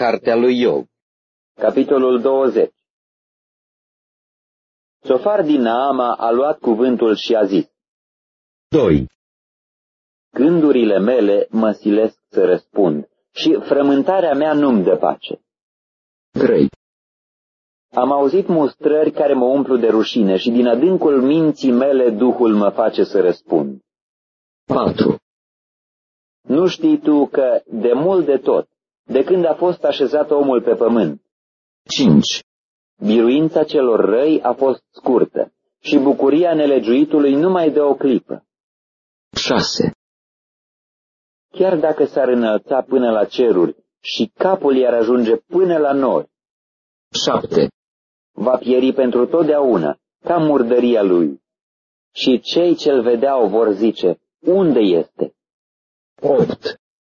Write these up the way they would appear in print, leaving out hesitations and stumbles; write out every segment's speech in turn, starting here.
Cartea lui Iov. Capitolul 20. Sofar din Naama a luat cuvântul și a zis: 2. Gândurile mele mă silesc să răspund și frământarea mea nu-mi dă pace. 3. Am auzit mustrări care mă umplu de rușine și din adâncul minții mele Duhul mă face să răspund. 4. Nu știi tu că, de mult de tot, de când a fost așezat omul pe pământ, 5. biruința celor răi a fost scurtă și bucuria nelegiuitului nu mai dă o clipă. 6. Chiar dacă s-ar înălța până la ceruri și capul i-ar ajunge până la nori, 7. va pieri pentru totdeauna, ca murdăria lui. Și cei ce-l vedeau vor zice: unde este? 8.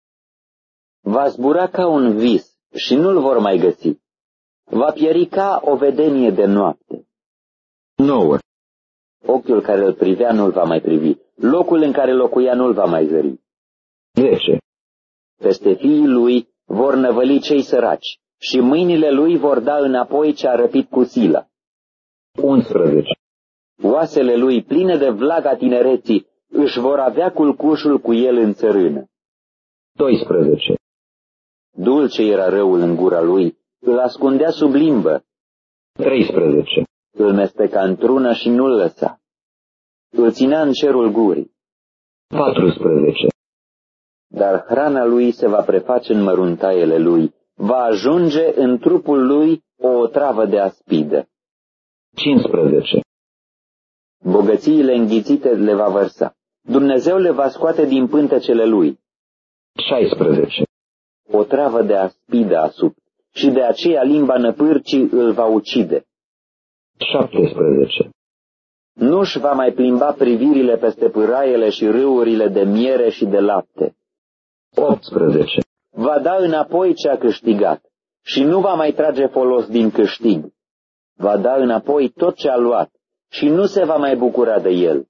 Va zbura ca un vis și nu-l vor mai găsi. Va pieri ca o vedenie de noapte. 9. Ochiul care îl privea nu-l va mai privi. Locul în care locuia nu-l va mai zări. 10. Peste fiii lui vor năvăli cei săraci și mâinile lui vor da înapoi ce a răpit cu sila. 11. Oasele lui, pline de vlaga tinereții, își vor avea culcușul cu el în țărână. 12. Dulce era răul în gura lui, îl ascundea sub limbă. 13. Îl mesteca într-una și nu-l lăsa. Îl ținea în cerul gurii. 14. Dar hrana lui se va preface în măruntaiele lui. Va ajunge în trupul lui o otravă de aspidă. 15. Bogățiile înghițite le va vărsa. Dumnezeu le va scoate din pântecele lui. 16. O travă de aspidă asupra și de aceea limba năpârcii îl va ucide. 17. Nu-și va mai plimba privirile peste pâraiele și râurile de miere și de lapte. 18. Va da înapoi ce a câștigat și nu va mai trage folos din câștig. Va da înapoi tot ce a luat și nu se va mai bucura de el.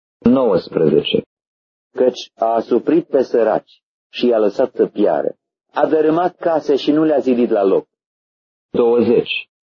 19. Căci a asuprit pe săraci și i-a lăsat să piară. A dărâmat case și nu le-a zidit la loc. 20.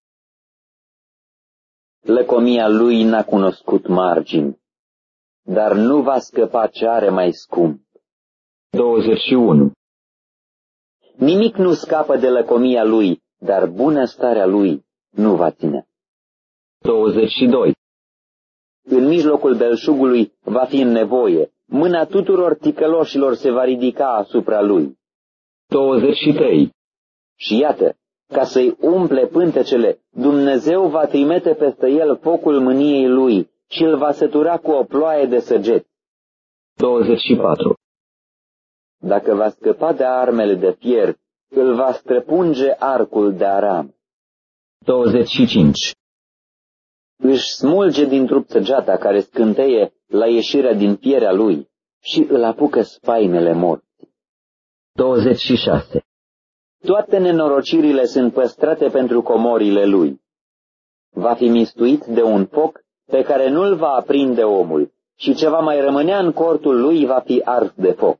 Lăcomia lui n-a cunoscut margini, dar nu va scăpa ce are mai scump. 21. Nimic nu scapă de lăcomia lui, dar bunăstarea lui nu va ține. 22. În mijlocul belșugului va fi în nevoie, mâna tuturor ticăloșilor se va ridica asupra lui. 23. Și iată, ca să-i umple pântecele, Dumnezeu va trimite peste el focul mâniei lui și îl va sătura cu o ploaie de săgeți. 24. Dacă va scăpa de armele de fier, îl va străpunge arcul de Aram. 25. Își smulge din trup săgeata care scânteie la ieșirea din fierea lui și îl apucă spaimele morții. 26. Toate nenorocirile sunt păstrate pentru comorile lui. Va fi mistuit de un foc pe care nu-l va aprinde omul și ce va mai rămânea în cortul lui va fi ars de foc.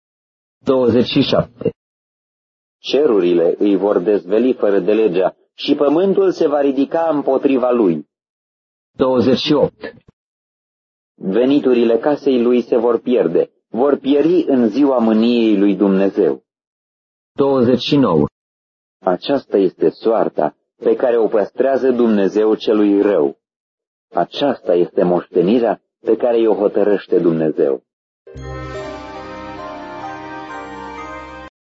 27. Cerurile îi vor dezveli fără de legea și pământul se va ridica împotriva lui. 28. Veniturile casei lui se vor pierde, vor pieri în ziua mâniei lui Dumnezeu. 29. Aceasta este soarta pe care o păstrează Dumnezeu celui rău. Aceasta este moștenirea pe care o hotărăște Dumnezeu.